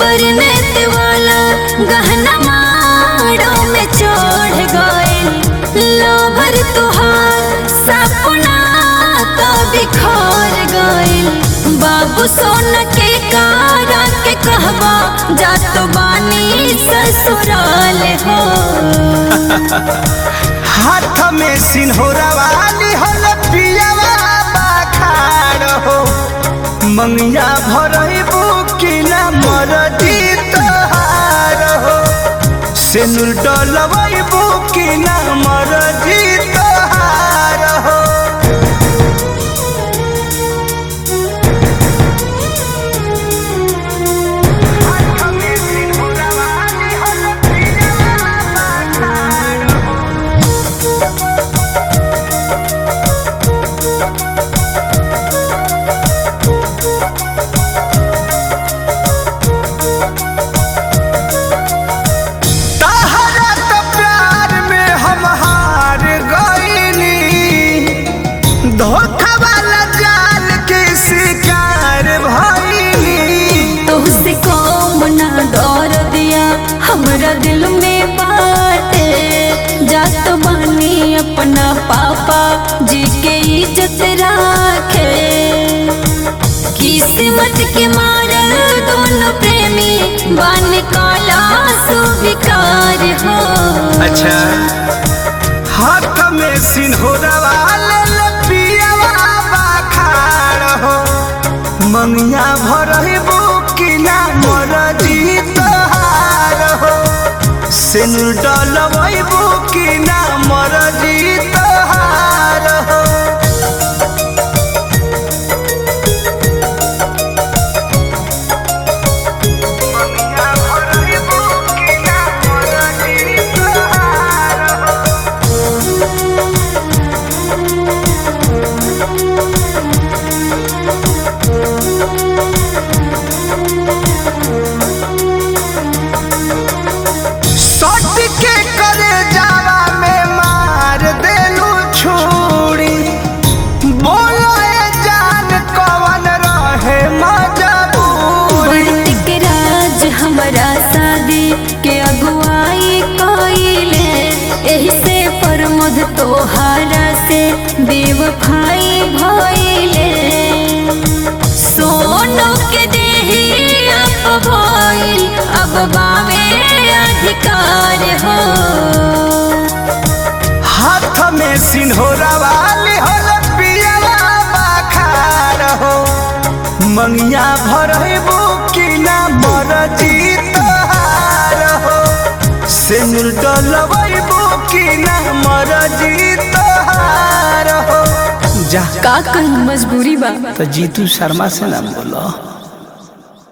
बरनेत वाला गहना माड़ों में चढ़ गए लोभर तुहार सपना तो बिखर गए बाबू सोना के कारा के कहवा जात बानी ससुराल हो। हाथ में सिन्होरा वाली हल पियावा बाखाड़ हो मंगिया भरइबू कि ना मरदी तोहार हो सेनुर डलवइबू कि ना मरदी तोहार हो। धोखा वाला जाल के शिकार भइली तुझसे कौन ना डर दिया हमरा दिल में बाटे जात बानी अपना पापा जी के इज्जत राखे किस्मत के मारे दोनों प्रेमी बन काला सुविकार हो। अच्छा हाथ में सिन्होरा वाले मंगिया भरइबू कि ना मरदी तोहार हो सेनुर डलवइबू कि ना मरदी तोहार हो। के अगुवाई कइले एही से प्रमोद तोहारा से बेवफाई भइले सोनो के देही अब भइल अब बावे अधिकार हो। हाथ में सिन्होरा वाली हल पियावा बाखाड़ हो मंगिया भरइबू कि ना मरदी सेनुर डलवइबू कि ना मरदी तोहार हो। जा का कहीं मजबूरी बा तो जीतू शर्मा से ना बोलो।